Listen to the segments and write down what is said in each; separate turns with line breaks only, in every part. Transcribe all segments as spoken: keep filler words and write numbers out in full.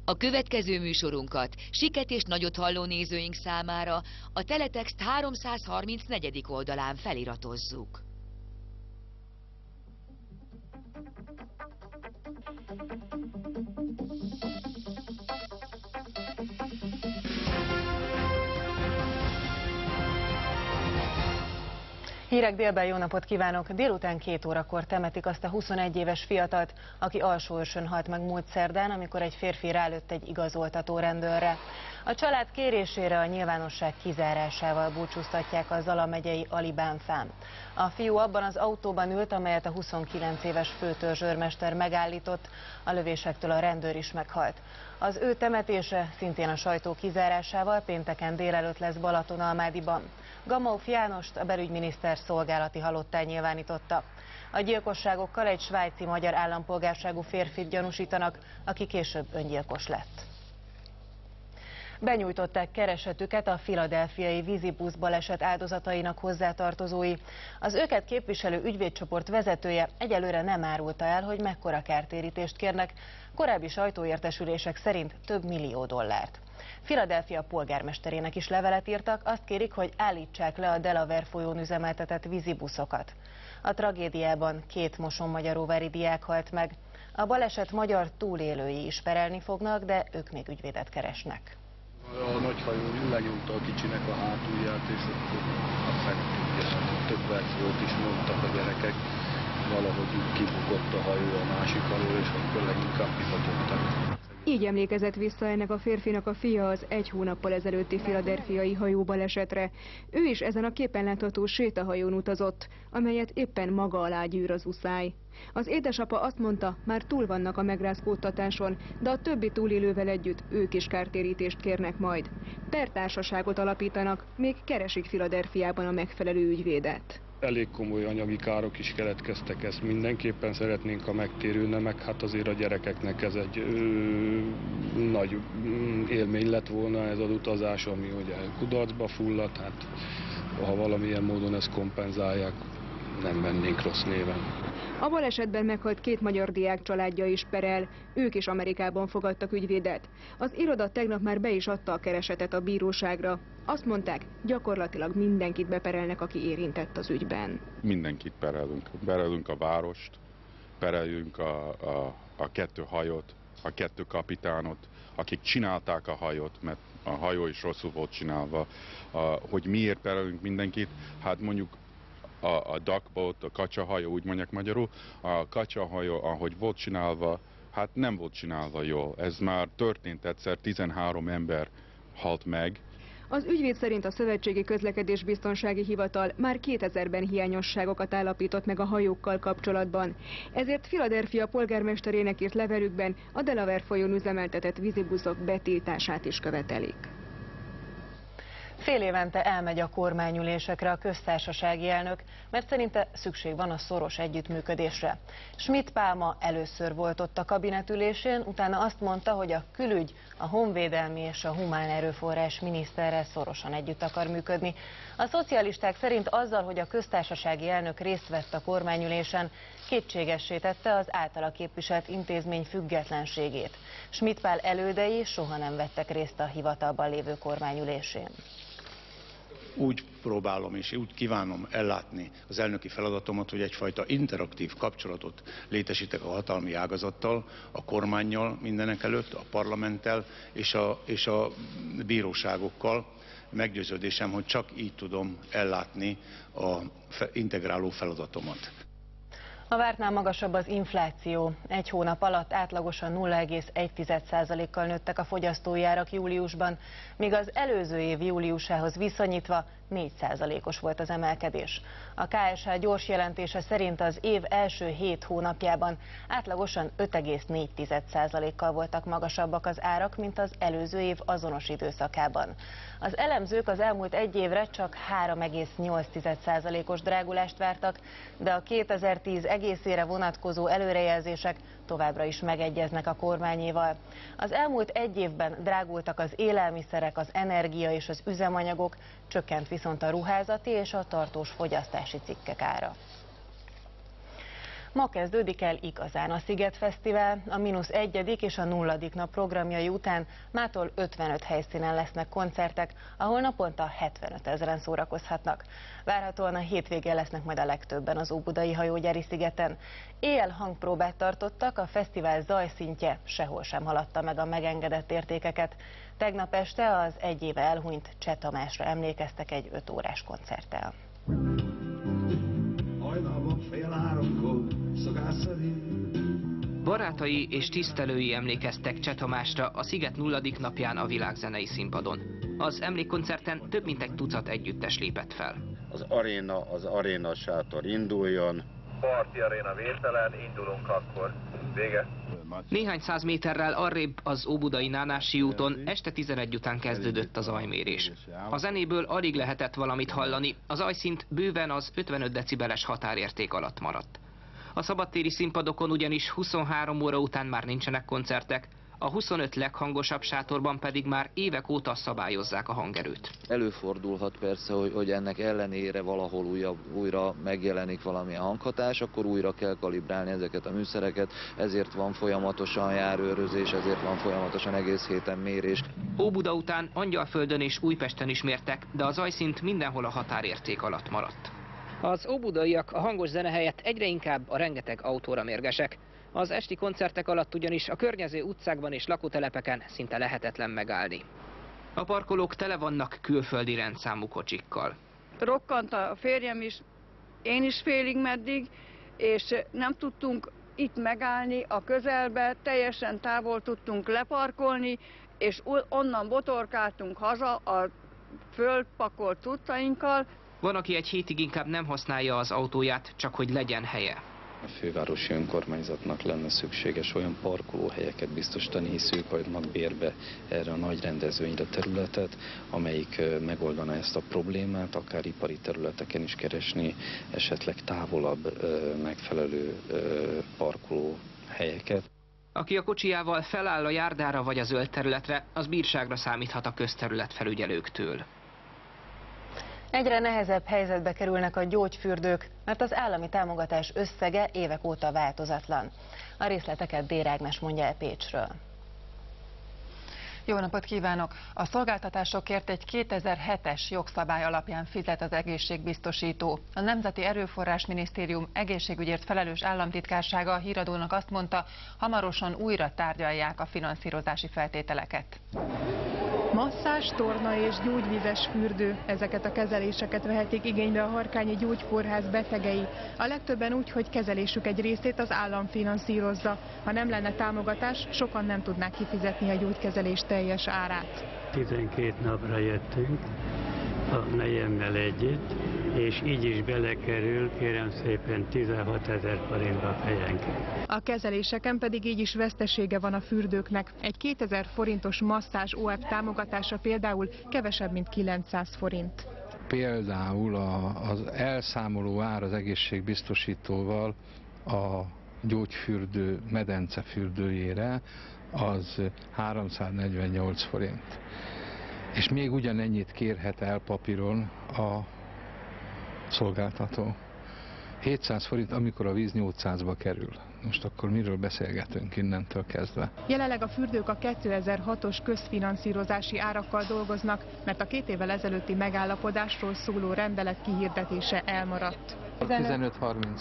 A következő műsorunkat siket és nagyot halló nézőink számára a Teletext háromszázharmincnegyedik oldalán feliratozzuk.
Hírek délben, jó napot kívánok! Délután két órakor temetik azt a huszonegy éves fiatalt, aki alsóőrsön halt meg múlt szerdán, amikor egy férfi rálőtt egy igazoltató rendőrre. A család kérésére a nyilvánosság kizárásával búcsúztatják a Zala megyei Alibánfán. A fiú abban az autóban ült, amelyet a huszonkilenc éves főtörzsőrmester megállított, a lövésektől a rendőr is meghalt. Az ő temetése szintén a sajtó kizárásával pénteken délelőtt lesz Balatonalmádiban. Gamauf Jánost a belügyminiszter szolgálati halottá nyilvánította. A gyilkosságokkal egy svájci-magyar állampolgárságú férfit gyanúsítanak, aki később öngyilkos lett. Benyújtották keresetüket a philadelphiai vízibusz baleset áldozatainak hozzátartozói. Az őket képviselő ügyvédcsoport vezetője egyelőre nem árulta el, hogy mekkora kártérítést kérnek, korábbi sajtóértesülések szerint több millió dollárt. Philadelphia polgármesterének is levelet írtak, azt kérik, hogy állítsák le a Delaware folyón üzemeltetett vízibuszokat. A tragédiában két mosonmagyaróvári diák halt meg. A baleset magyar túlélői is perelni fognak, de ők még ügyvédet keresnek.
A nagyhajó lenyomta a kicsinek a hátulját, és akkor aztán több verziót is mondtak a gyerekek. Valahogy így kibukott a hajó a másik alól, és akkor leginkább kifatottak.
Így emlékezett vissza ennek a férfinak a fia az egy hónappal ezelőtti philadelphiai hajóbalesetre. Ő is ezen a képen látható sétahajón utazott, amelyet éppen maga alá gyűr az uszály. Az édesapa azt mondta, már túl vannak a megrázkódtatáson, de a többi túlélővel együtt ők is kártérítést kérnek majd. Pertársaságot alapítanak, még keresik Philadelphiában a megfelelő ügyvédet.
Elég komoly anyagi károk is keletkeztek, ezt mindenképpen szeretnénk, a megtérülne, meg hát azért a gyerekeknek ez egy ö, nagy élmény lett volna ez az utazás, ami ugye kudarcba fulladt, hát ha valamilyen módon ezt kompenzálják, nem vennénk rossz néven.
A balesetben meghalt két magyar diák családja is perel, ők is Amerikában fogadtak ügyvédet. Az iroda tegnap már be is adta a keresetet a bíróságra. Azt mondták, gyakorlatilag mindenkit beperelnek, aki érintett az ügyben.
Mindenkit perelünk. Perelünk a várost, pereljünk a, a, a kettő hajót, a kettő kapitánot, akik csinálták a hajót, mert a hajó is rosszul volt csinálva. A, hogy miért perelünk mindenkit? Hát mondjuk a, a duckboat, a kacsahajó, úgy mondják magyarul, a kacsahajó, ahogy volt csinálva, hát nem volt csinálva jól. Ez már történt egyszer, tizenhárom ember halt meg.
Az ügyvéd szerint a Szövetségi Közlekedésbiztonsági Hivatal már kétezerben hiányosságokat állapított meg a hajókkal kapcsolatban. Ezért Philadelphia polgármesterének írt levelükben a Delaware folyón üzemeltetett vízibuszok betiltását is követelik.
Fél évente elmegy a kormányülésekre a köztársasági elnök, mert szerinte szükség van a szoros együttműködésre. Schmidt Pálma először volt ott a kabinetülésén, utána azt mondta, hogy a külügy, a honvédelmi és a humán erőforrás miniszterrel szorosan együtt akar működni. A szocialisták szerint azzal, hogy a köztársasági elnök részt vett a kormányülésen, kétségessé tette az általa képviselt intézmény függetlenségét. Schmidt Pál elődei soha nem vettek részt a hivatalban lévő kormányülésén.
Úgy próbálom és úgy kívánom ellátni az elnöki feladatomat, hogy egyfajta interaktív kapcsolatot létesítek a hatalmi ágazattal, a kormánnyal mindenek előtt, a parlamenttel és a, és a bíróságokkal. Meggyőződésem, hogy csak így tudom ellátni a integráló feladatomat.
A vártnál magasabb az infláció. Egy hónap alatt átlagosan nulla egész egy százalékkal nőttek a fogyasztói árak júliusban, míg az előző év júliusához viszonyítva négy százalékos volt az emelkedés. A ká es há gyors jelentése szerint az év első hét hónapjában átlagosan öt egész négy százalékkal voltak magasabbak az árak, mint az előző év azonos időszakában. Az elemzők az elmúlt egy évre csak három egész nyolc százalékos drágulást vártak, de a kétezer-tíz egészére vonatkozó előrejelzések továbbra is megegyeznek a kormányéval. Az elmúlt egy évben drágultak az élelmiszerek, az energia és az üzemanyagok, csökkent viszont a ruházati és a tartós fogyasztási cikkek ára. Ma kezdődik el igazán a Sziget Fesztivál, a mínusz egyedik és a nulladik nap programjai után mától ötvenöt helyszínen lesznek koncertek, ahol naponta hetvenöt ezeren szórakozhatnak. Várhatóan a hétvégén lesznek majd a legtöbben az Óbudai hajógyári szigeten. Éjjel hangpróbát tartottak, a fesztivál zajszintje sehol sem haladta meg a megengedett értékeket. Tegnap este az egy éve elhunyt Cseh Tamásra emlékeztek egy öt órás koncerttel.
Barátai és tisztelői emlékeztek Cseh Tamásra a Sziget nulladik napján a világzenei színpadon. Az emlékkoncerten több mint egy tucat együttes lépett fel.
Az aréna, az aréna sátor induljon.
Parti aréna vételen, indulunk akkor. Vége.
Néhány száz méterrel arrébb az óbudai Nánási úton este tizenegy után kezdődött a zajmérés. A zenéből alig lehetett valamit hallani, a zajszint bőven az ötvenöt decibeles határérték alatt maradt. A szabadtéri színpadokon ugyanis huszonhárom óra után már nincsenek koncertek, a huszonöt leghangosabb sátorban pedig már évek óta szabályozzák a hangerőt.
Előfordulhat persze, hogy, hogy ennek ellenére valahol újabb, újra megjelenik valamilyen hanghatás, akkor újra kell kalibrálni ezeket a műszereket, ezért van folyamatosan járőrözés, ezért van folyamatosan egész héten mérés.
Óbuda után Angyalföldön és Újpesten is mértek, de a zajszint mindenhol a határérték alatt maradt. Az óbudaiak a hangos zene helyett egyre inkább a rengeteg autóra mérgesek. Az esti koncertek alatt ugyanis a környező utcákban és lakótelepeken szinte lehetetlen megállni. A parkolók tele vannak külföldi rendszámú kocsikkal.
Rokkant a férjem is, én is félig meddig, és nem tudtunk itt megállni a közelbe, teljesen távol tudtunk leparkolni, és onnan botorkáltunk haza a földpakolt cuccainkkal.
Van, aki egy hétig inkább nem használja az autóját, csak hogy legyen helye.
A fővárosi önkormányzatnak lenne szükséges olyan parkolóhelyeket biztosítani, hisz ők adnak bérbe erre a nagy rendezvényre területet, amelyik megoldaná ezt a problémát, akár ipari területeken is keresni esetleg távolabb megfelelő parkolóhelyeket.
Aki a kocsijával feláll a járdára vagy a zöld területre, az bírságra számíthat a közterület felügyelőktől.
Egyre nehezebb helyzetbe kerülnek a gyógyfürdők, mert az állami támogatás összege évek óta változatlan. A részleteket Dér Ágnes mondja el Pécsről.
Jó napot kívánok! A szolgáltatásokért egy kétezer-hetes jogszabály alapján fizet az egészségbiztosító. A Nemzeti Erőforrás Minisztérium egészségügyért felelős államtitkársága a Híradónak azt mondta, hamarosan újra tárgyalják a finanszírozási feltételeket.
Masszázs, torna és gyógyvízes fürdő. Ezeket a kezeléseket vehetik igénybe a Harkányi Gyógykórház betegei. A legtöbben úgy, hogy kezelésük egy részét az állam finanszírozza. Ha nem lenne támogatás, sokan nem tudnák kifizetni a gyógykezelés teljes árát.
tizenkét napra jöttünk a nejemmel együtt, és így is belekerül, kérem szépen, tizenhatezer forintba fejenként.
A kezeléseken pedig így is vesztesége van a fürdőknek. Egy kétezer forintos masszázs o ef támogatása például kevesebb, mint kilencszáz forint.
Például a, az elszámoló ár az egészségbiztosítóval a gyógyfürdő medencefürdőjére az háromszáznegyvennyolc forint. És még ugyanennyit kérhet el papíron a szolgáltató. hétszáz forint, amikor a víz nyolcszázba kerül. Most akkor miről beszélgetünk innentől kezdve?
Jelenleg a fürdők a kétezer-hatos közfinanszírozási árakkal dolgoznak, mert a két évvel ezelőtti megállapodásról szóló rendelet kihirdetése elmaradt.
tizenöt-harminc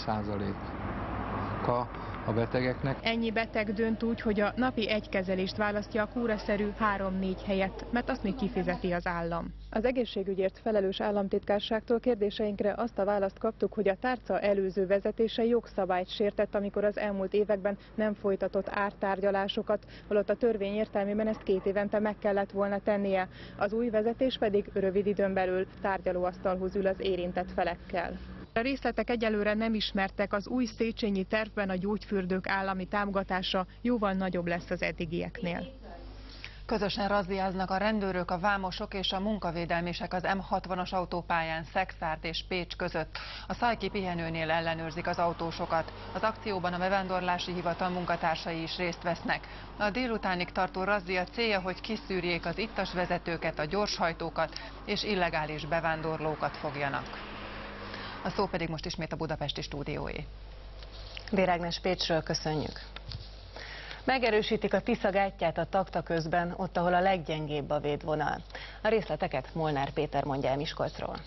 százaléka a betegeknek.
Ennyi beteg dönt úgy, hogy a napi egy kezelést választja a kúraszerű három-négy helyett, mert azt még kifizeti az állam. Az egészségügyért felelős államtitkárságtól kérdéseinkre azt a választ kaptuk, hogy a tárca előző vezetése jogszabályt sértett, amikor az elmúlt években nem folytatott ártárgyalásokat, holott a törvény értelmében ezt két évente meg kellett volna tennie. Az új vezetés pedig rövid időn belül tárgyalóasztalhoz ül az érintett felekkel. A részletek egyelőre nem ismertek, az új széchenyi tervben a gyógyfürdők állami támogatása jóval nagyobb lesz az eddigieknél.
Közösen razziáznak a rendőrök, a vámosok és a munkavédelmisek az M hatvanas autópályán Szexárd és Pécs között. A Szajki pihenőnél ellenőrzik az autósokat. Az akcióban a bevándorlási hivatal munkatársai is részt vesznek. A délutánig tartó razzia célja, hogy kiszűrjék az ittas vezetőket, a gyorshajtókat és illegális bevándorlókat fogjanak. A szó pedig most ismét a budapesti stúdióé.
Bér Ágnes Pécsről, köszönjük. Megerősítik a Tisza gátját a Takta közben, ott, ahol a leggyengébb a védvonal. A részleteket Molnár Péter mondja el Miskolcról.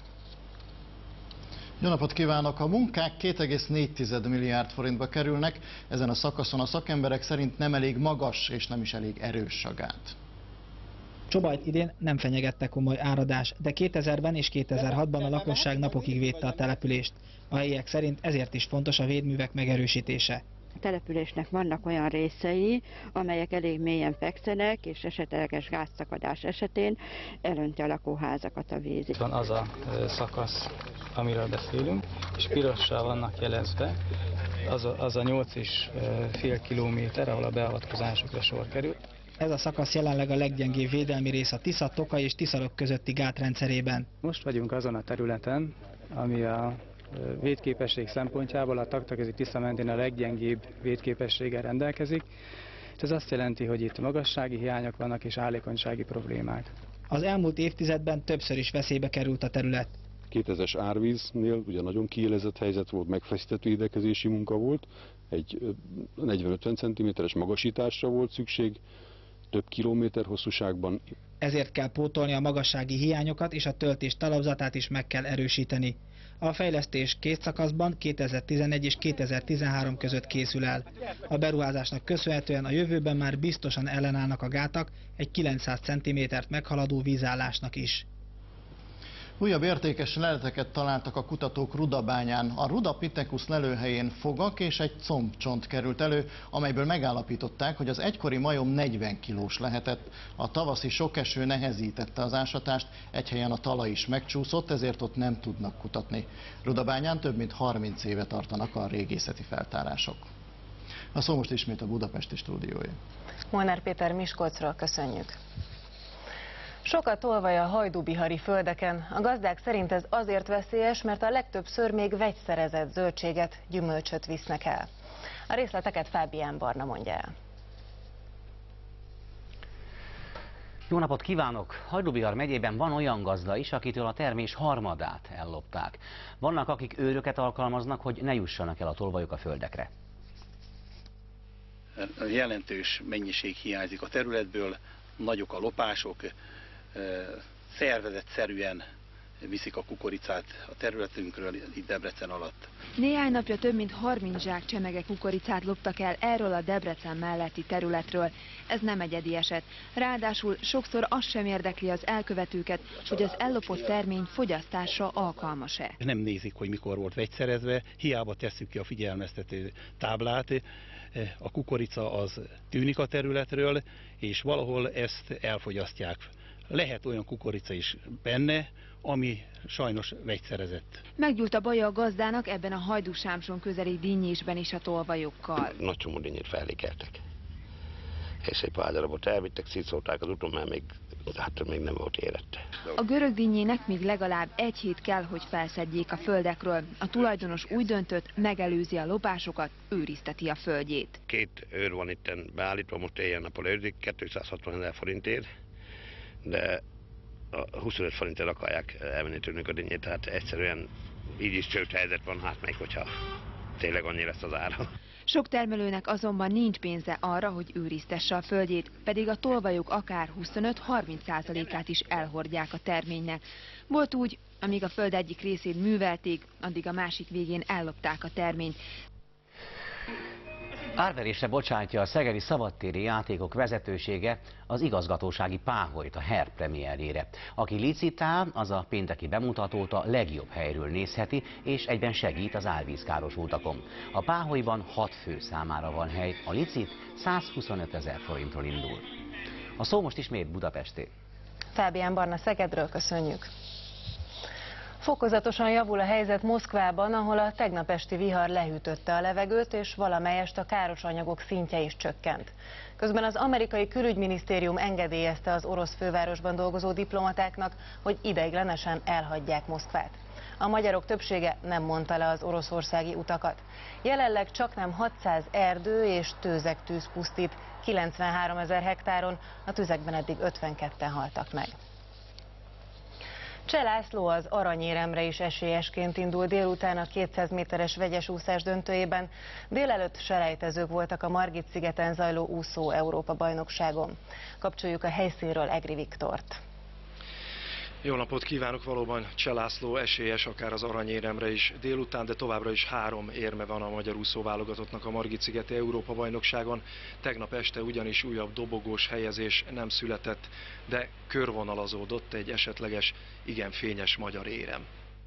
Jó napot kívánok! A munkák két egész négy milliárd forintba kerülnek. Ezen a szakaszon a szakemberek szerint nem elég magas és nem is elég erős a gát.
Csobajt idén nem fenyegette komoly áradás, de kétezerben és kétezer-hatban a lakosság napokig védte a települést. A helyiek szerint ezért is fontos a védművek megerősítése.
A településnek vannak olyan részei, amelyek elég mélyen fekszenek, és esetleges gázszakadás esetén elönti a lakóházakat a víz.
Itt van az a szakasz, amiről beszélünk, és pirossal vannak jelezve az a, az a nyolc és fél kilométer, ahol a beavatkozásokra sor kerül.
Ez a szakasz jelenleg a leggyengébb védelmi rész a Tisza, Tokaj és Tiszalök közötti gátrendszerében.
Most vagyunk azon a területen, ami a védképesség szempontjából a Taktaközi Tisza mentén a leggyengébb védképességgel rendelkezik. Ez azt jelenti, hogy itt magassági hiányok vannak és állékonysági problémák.
Az elmúlt évtizedben többször is veszélybe került a terület.
kétezres árvíznél ugye nagyon kiélezett helyzet volt, megfeszített védekezési munka volt, egy negyven-ötven centiméteres magasításra volt szükség, több kilométer hosszúságban.
Ezért kell pótolni a magassági hiányokat, és a töltés talapzatát is meg kell erősíteni. A fejlesztés két szakaszban kétezer-tizenegy és kétezer-tizenhárom között készül el. A beruházásnak köszönhetően a jövőben már biztosan ellenállnak a gátak egy kilencszáz centimétert meghaladó vízállásnak is.
Újabb értékes leleteket találtak a kutatók Rudabányán. A Rudapithecus lelőhelyén fogak és egy combcsont került elő, amelyből megállapították, hogy az egykori majom negyven kilós lehetett. A tavaszi sok eső nehezítette az ásatást, egy helyen a talaj is megcsúszott, ezért ott nem tudnak kutatni. Rudabányán több mint harminc éve tartanak a régészeti feltárások. A szó most ismét a budapesti stúdiója.
Molnár Péter Miskolcról, köszönjük. Sokat tolvaj a hajdúbihari földeken. A gazdák szerint ez azért veszélyes, mert a legtöbbször még vegyszerezett zöldséget, gyümölcsöt visznek el. A részleteket Fábián Barna mondja el.
Jó napot kívánok! Hajdúbihar megyében van olyan gazda is, akitől a termés harmadát ellopták. Vannak, akik őröket alkalmaznak, hogy ne jussanak el a tolvajok a földekre.
Jelentős mennyiség hiányzik a területből, nagyok a lopások, szervezetszerűen viszik a kukoricát a területünkről, itt Debrecen alatt.
Néhány napja több mint harminc zsák csemege kukoricát loptak el erről a Debrecen melletti területről. Ez nem egyedi eset. Ráadásul sokszor az sem érdekli az elkövetőket, hogy az ellopott termény fogyasztásra alkalmas-e.
Nem nézik, hogy mikor volt vegyszerezve, hiába tesszük ki a figyelmeztető táblát. A kukorica az tűnik a területről, és valahol ezt elfogyasztják. Lehet olyan kukorica is benne, ami sajnos vegyszerezett.
Meggyújt a baja a gazdának ebben a Hajdú-Sámson közeli dinnyésben is a tolvajokkal.
Nagy csomó dinnyét felékeltek. És szép pár darabot elvittek, szétszórták az úton, mert még, hát még nem volt érette.
A görög dinnyének még legalább egy hét kell, hogy felszedjék a földekről. A tulajdonos úgy döntött, megelőzi a lopásokat, őrizteti a földjét.
Két őr van itt beállítva, most éjjel-nappal őrzik, kétszázhatvan ezer forintért, de a huszonöt forintért akarják elvenni tőlünk a dinnyét, tehát egyszerűen így is csőd helyzet van, hát még hogyha tényleg annyi lesz az ára.
Sok termelőnek azonban nincs pénze arra, hogy őriztesse a földjét, pedig a tolvajok akár huszonöt-harminc százalékát is elhordják a terménynek. Volt úgy, amíg a föld egyik részét művelték, addig a másik végén ellopták a terményt.
Árverésre bocsátja a szegedi szabadtéri játékok vezetősége az igazgatósági páholyt a Her premierjére. Aki licitál, az a pénteki bemutatót a legjobb helyről nézheti, és egyben segít az árvízkárosultakon. A páholyban hat fő számára van hely, a licit százhuszonöt ezer forintról indul. A szó most ismét Budapesté.
Fábián Barna Szegedről, köszönjük. Fokozatosan javul a helyzet Moszkvában, ahol a tegnap esti vihar lehűtötte a levegőt, és valamelyest a káros anyagok szintje is csökkent. Közben az amerikai külügyminisztérium engedélyezte az orosz fővárosban dolgozó diplomatáknak, hogy ideiglenesen elhagyják Moszkvát. A magyarok többsége nem mondta le az oroszországi utakat. Jelenleg csaknem hatszáz erdő és tőzegtűz pusztít kilencvenhárom ezer hektáron, a tüzekben eddig ötvenketten haltak meg. Cseh László az aranyéremre is esélyesként indul délután a kétszáz méteres vegyes úszás döntőjében. Délelőtt selejtezők voltak a Margit-szigeten zajló úszó Európa-bajnokságon. Kapcsoljuk a helyszínről Egri Viktort.
Jó napot kívánok! Valóban Cseh László esélyes akár az aranyéremre is délután, de továbbra is három érme van a magyar úszóválogatottnak a Margit-szigeti Európa-bajnokságon. Tegnap este ugyanis újabb dobogós helyezés nem született, de körvonalazódott egy esetleges, igen fényes magyar érem.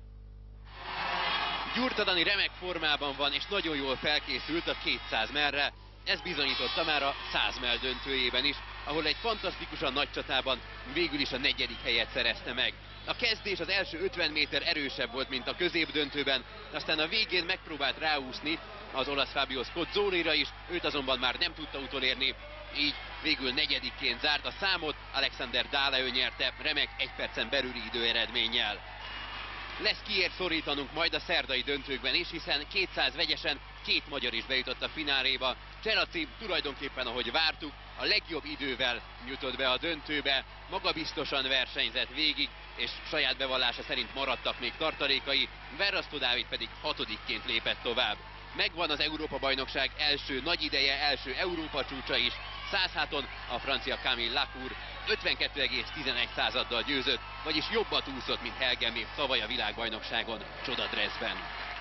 Gyurta Dani remek formában van, és nagyon jól felkészült a kétszáz mellre. Ez bizonyította már a száz mell döntőjében is, ahol egy fantasztikusan nagy csatában végül is a negyedik helyet szerezte meg. A kezdés az első ötven méter erősebb volt, mint a középdöntőben, aztán a végén megpróbált ráúszni az olasz Fabio Scozzolira is, őt azonban már nem tudta utolérni, így végül negyedikként zárt. A számot Alexander Dáleő nyerte remek egy percen belüli időeredménnyel. Lesz kiért szorítanunk majd a szerdai döntőkben is, hiszen kétszáz vegyesen két magyar is bejutott a fináléba. Cselaci tulajdonképpen, ahogy vártuk, a legjobb idővel jutott be a döntőbe, magabiztosan versenyzett végig, és saját bevallása szerint maradtak még tartalékai, Verrasztó Dávid pedig hatodikként lépett tovább. Megvan az Európa-bajnokság első nagy ideje, első Európa csúcsa is, száz háton a francia Camille Lacour ötvenkettő egész tizenegy századdal győzött, vagyis jobbat úszott, mint Helgemé tavaly a világbajnokságon csodadresszben.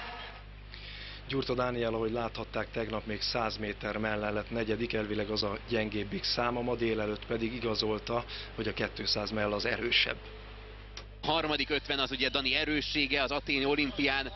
Gyurta Dániel, ahogy láthatták, tegnap még száz méter mellett lett negyedik, elvileg az a gyengébbik száma, ma délelőtt pedig igazolta, hogy a kétszáz mell az erősebb.
A harmadik ötven az ugye Dani erőssége az athéni olimpián,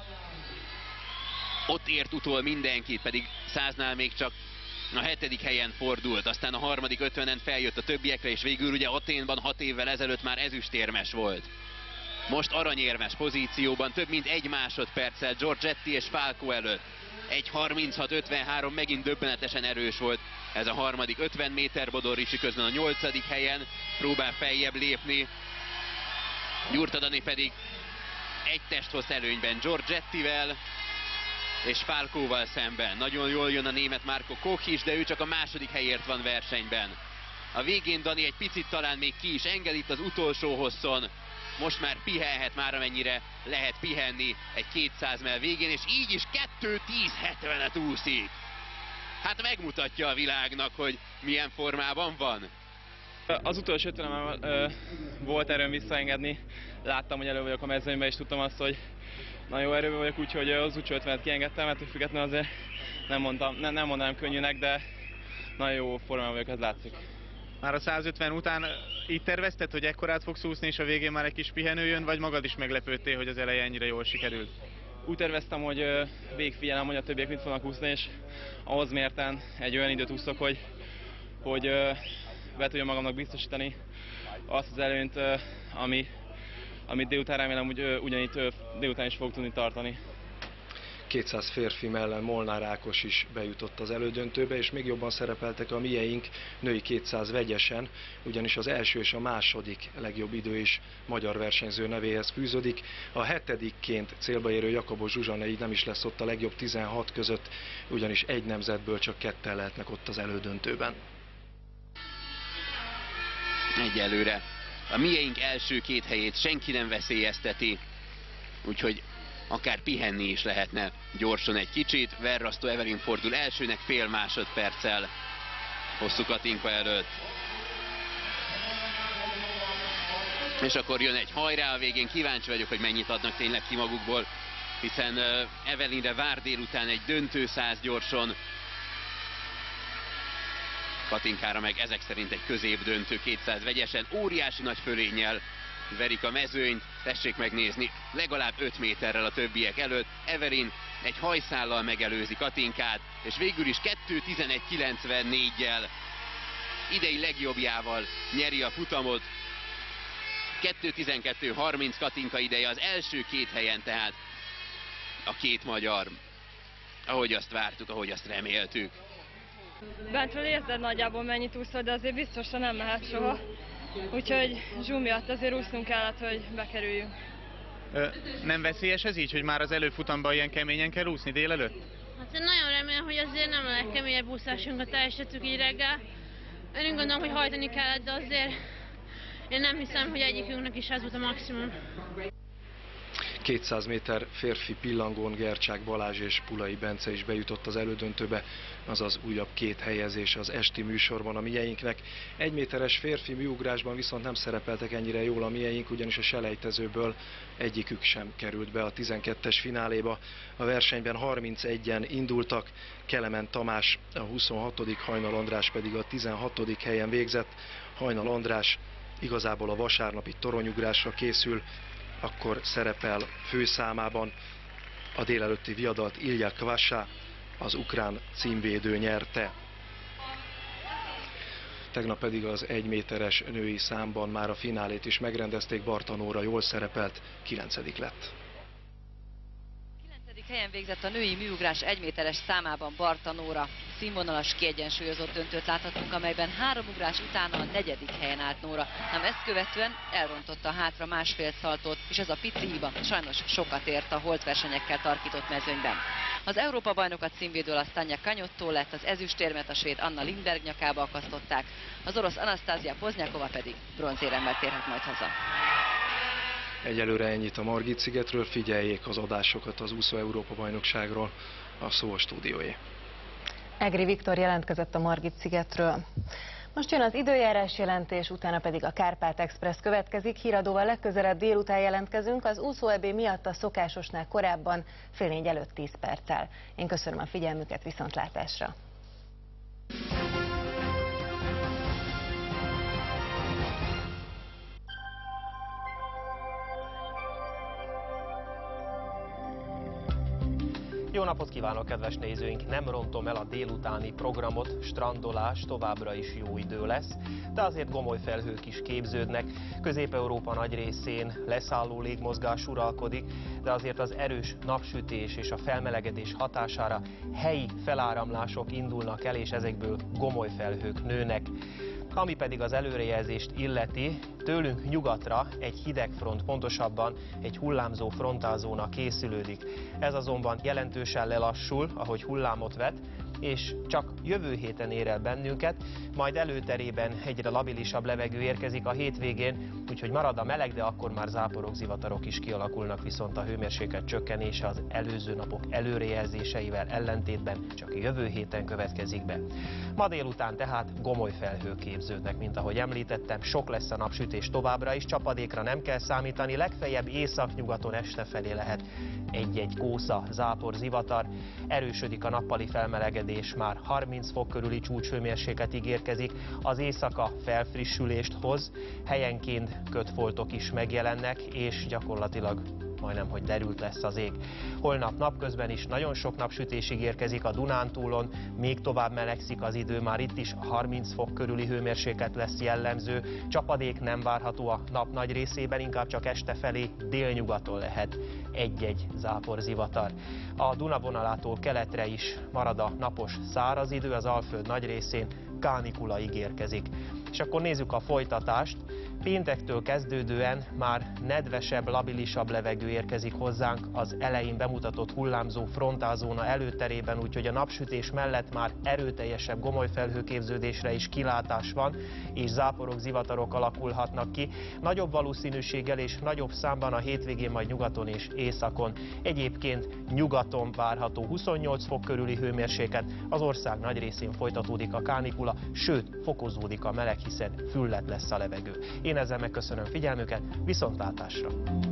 ott ért utol mindenkit, pedig száznál még csak a hetedik helyen fordult, aztán a harmadik ötvenen feljött a többiekre, és végül ugye Athénban hat évvel ezelőtt már ezüstérmes volt. Most aranyérmes pozícióban, több mint egy másodperccel Giorgetti és Falco előtt. egy harminchat ötvenhárom megint döbbenetesen erős volt ez a harmadik ötven méter. Bodor Ricsi közben a nyolcadik helyen próbál feljebb lépni. Gyurta Dani pedig egy testhossz előnyben Giorgettivel és Falcóval szemben. Nagyon jól jön a német Marco Koch is, de ő csak a második helyért van versenyben. A végén Dani egy picit talán még ki is enged itt az utolsó hosszon. Most már pihenhet, már amennyire lehet pihenni egy kétszáz mell végén, és így is kettő tíz hetvenet úszik. Hát megmutatja a világnak, hogy milyen formában van.
Az utolsó ötvenemben volt erőm visszaengedni. Láttam, hogy elő vagyok a mezőnyben, és tudtam azt, hogy nagyon jó erőben vagyok, úgyhogy az utolsó ötvenet kiengedtem, mert függetlenül azért nem, mondtam, nem, nem mondanám könnyűnek, de nagyon jó formában vagyok, ez látszik.
Már a száz ötven után így tervezted, hogy ekkorát fogsz úszni, és a végén már egy kis pihenő jön, vagy magad is meglepődtél, hogy az eleje ennyire jól sikerült?
Úgy terveztem, hogy végigfigyelem, hogy a többiek mit fognak úszni, és ahhoz mérten egy olyan időt úszok, hogy, hogy be tudjam magamnak biztosítani azt az előnyt, ami, amit délután remélem, hogy ugyanitt délután is fog tudni tartani.
kétszáz férfi mellett Molnár Ákos is bejutott az elődöntőbe, és még jobban szerepeltek a mieink női kétszáz vegyesen, ugyanis az első és a második legjobb idő is magyar versenyző nevéhez fűződik. A hetedikként célba érő Jakabos Zsuzsanna így nem is lesz ott a legjobb tizenhat között, ugyanis egy nemzetből csak ketten lehetnek ott az elődöntőben.
Egyelőre a mieink első két helyét senki nem veszélyezteti, úgyhogy akár pihenni is lehetne gyorsan egy kicsit. Verrasztó Evelyn fordul elsőnek fél másodperccel hosszú Katinka előtt. És akkor jön egy hajrá a végén, kíváncsi vagyok, hogy mennyit adnak tényleg ki magukból, hiszen Evelynre vár délután egy döntő száz gyorson. Katinkára meg ezek szerint egy középdöntő kétszáz vegyesen, óriási nagy fölénnyel verik a mezőnyt, tessék megnézni, legalább öt méterrel a többiek előtt. Evelyn egy hajszállal megelőzi Katinkát, és végül is kettő tizenegy kilencvennégyel idei legjobbjával nyeri a futamot. kettő tizenkettő harminc Katinka ideje, az első két helyen tehát a két magyar, ahogy azt vártuk, ahogy azt reméltük.
Bentről érzed nagyjából mennyit úszol, de azért biztosan nem mehet soha. Úgyhogy Zsú miatt azért úsznunk kellett, hogy bekerüljünk.
Ö, nem veszélyes ez így, hogy már az előfutamban ilyen keményen kell úszni délelőtt?
Hát én nagyon remélem, hogy azért nem a legkeményebb úszásunkat teljesítettük így reggel. Én úgy gondolom, hogy hajtani kellett, de azért én nem hiszem, hogy egyikünknek is ez volt a maximum.
kétszáz méter férfi pillangón Gercsák Balázs és Pulai Bence is bejutott az elődöntőbe, azaz újabb két helyezés az esti műsorban a mieinknek. Egy méteres férfi műugrásban viszont nem szerepeltek ennyire jól a mieink, ugyanis a selejtezőből egyikük sem került be a tizenkettes fináléba. A versenyben harmincegyen indultak, Kelemen Tamás a huszonhatodik, Hajnal András pedig a tizenhatodik helyen végzett. Hajnal András igazából a vasárnapi toronyugrásra készül, akkor szerepel főszámában. A délelőtti viadalt Ilja Kvasa, az ukrán címvédő nyerte. Tegnap pedig az egyméteres női számban már a finálét is megrendezték, Barta Nóra jól szerepelt, kilencedik lett.
kilencedik helyen végzett a női műugrás egyméteres számában Barta Nóra. Színvonalas, kiegyensúlyozott döntőt láthatunk, amelyben három ugrás után a negyedik helyen állt Nóra. Nem ezt követően elrontotta a hátra másfél szaltót, és ez a pici hiba sajnos sokat ért a holtversenyekkel tarkított mezőnyben. Az Európa-bajnokat címvédő alatt Tanja Kanyotto lett, az ezüstérmet a svéd Anna Lindberg nyakába akasztották, az orosz Anasztázia Poznyakova pedig bronzéremmel térhet majd haza.
Egyelőre ennyit a Margit-szigetről, figyeljék az adásokat az úszó Európa-bajnokságról, a szó a stúdióé.
Egri Viktor jelentkezett a Margit-szigetről. Most jön az időjárás jelentés, utána pedig a Kárpát Express következik. Híradóval legközelebb délután jelentkezünk, az úszó é bé miatt a szokásosnál korábban, fél négy előtt tíz perccel. Én köszönöm a figyelmüket, viszontlátásra!
Jó napot kívánok, kedves nézőink! Nem rontom el a délutáni programot, strandolás, továbbra is jó idő lesz, de azért gomoly felhők is képződnek. Közép-Európa nagy részén leszálló légmozgás uralkodik, de azért az erős napsütés és a felmelegedés hatására helyi feláramlások indulnak el, és ezekből gomoly felhők nőnek. Ami pedig az előrejelzést illeti, tőlünk nyugatra egy hidegfront, pontosabban egy hullámzó frontálzóna készülődik. Ez azonban jelentősen lelassul, ahogy hullámot vet, és csak jövő héten ér el bennünket, majd előterében egyre labilisabb levegő érkezik a hétvégén, úgyhogy marad a meleg, de akkor már záporok, zivatarok is kialakulnak, viszont a hőmérséklet csökkenése az előző napok előrejelzéseivel ellentétben csak jövő héten következik be. Ma délután tehát gomoly felhők képződnek, mint ahogy említettem, sok lesz a napsütés továbbra is, csapadékra nem kell számítani, legfeljebb északnyugaton este felé lehet egy-egy kósza, zápor, zivatar, erősödik a nappali felmelegedés, már harminc fok körüli csúcshőmérséklet ígérkezik, az éjszaka felfrissülést hoz, helyenként kötfoltok is megjelennek, és gyakorlatilag majdnem, hogy derült lesz az ég. Holnap napközben is nagyon sok napsütés ígérkezik a Dunántúlon, még tovább melegszik az idő, már itt is harminc fok körüli hőmérséklet lesz jellemző, csapadék nem várható a nap nagy részében, inkább csak este felé délnyugaton lehet egy-egy zápor, zivatar. A Duna vonalától keletre is marad a napos száraz idő, az Alföld nagy részén kánikula ígérkezik. És akkor nézzük a folytatást. Péntektől kezdődően már nedvesebb, labilisabb levegő érkezik hozzánk az elején bemutatott hullámzó frontálzóna előterében, úgyhogy a napsütés mellett már erőteljesebb gomolyfelhőképződésre is kilátás van, és záporok, zivatarok alakulhatnak ki. Nagyobb valószínűséggel és nagyobb számban a hétvégén majd nyugaton és északon. Egyébként nyugaton várható huszonnyolc fok körüli hőmérséklet, az ország nagy részén folytatódik a kánikula, sőt fokozódik a meleg, hiszen füllet lesz a levegő. Én ezzel megköszönöm figyelmüket, viszontlátásra!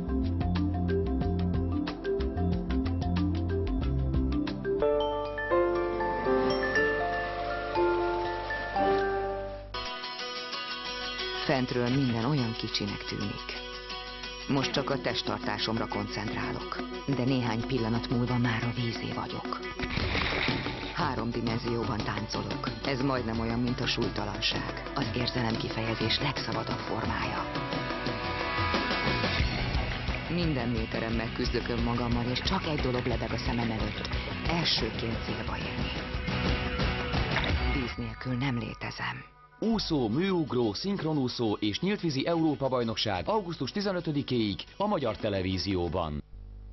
Fentről minden olyan kicsinek tűnik. Most csak a testtartásomra koncentrálok, de néhány pillanat múlva már a vízé vagyok. Három dimenzióban táncolok. Ez majdnem olyan, mint a súlytalanság. Az érzelem kifejezés legszabadabb formája. Minden méteremmel küzdök önmagammal, és csak egy dolog lebeg a szemem előtt. Elsőként célba érni. Víz nélkül nem létezem.
Úszó, műugró, szinkronúszó és nyíltvízi Európa-bajnokság augusztus tizenötödikéig a Magyar Televízióban.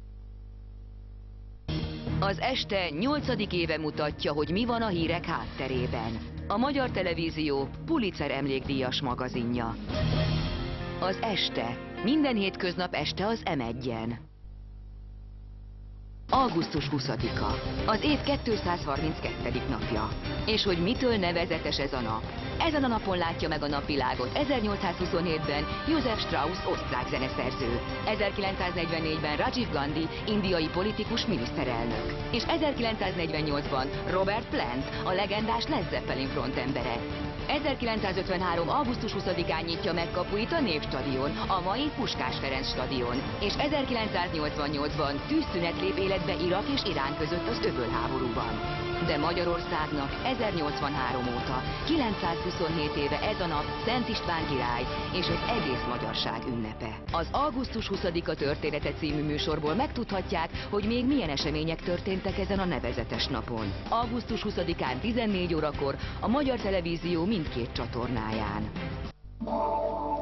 Az este nyolcadik éve mutatja, hogy mi van a hírek hátterében. A Magyar Televízió Pulitzer emlékdíjas magazinja. Az este. Minden hétköznap este az em egyen. augusztus huszadika. Az év kétszázharminckettedik napja. És hogy mitől nevezetes ez a nap? Ezen a napon látja meg a napvilágot ezernyolcszázhuszonhétben Joseph Strauss osztrák zeneszerző, ezerkilencszáznegyvennégyben Rajiv Gandhi indiai politikus miniszterelnök, és ezerkilencszáznegyvennyolcban Robert Plant, a legendás Led Zeppelin frontembere. ezerkilencszázötvenhárom. augusztus huszadikán nyitja meg kapuit a Népstadion, a mai Puskás Ferenc stadion, és ezerkilencszáznyolcvannyolcban tűzszünet lép életbe Irak és Irán között az öbölháborúban. De Magyarországnak ezernyolcvanhárom óta, kilencszázhuszonhét éve ez a nap Szent István király és az egész magyarság ünnepe. Az augusztus huszadika története című műsorból megtudhatják, hogy még milyen események történtek ezen a nevezetes napon. augusztus huszadikán tizennégy órakor a Magyar Televízió mindkét csatornáján.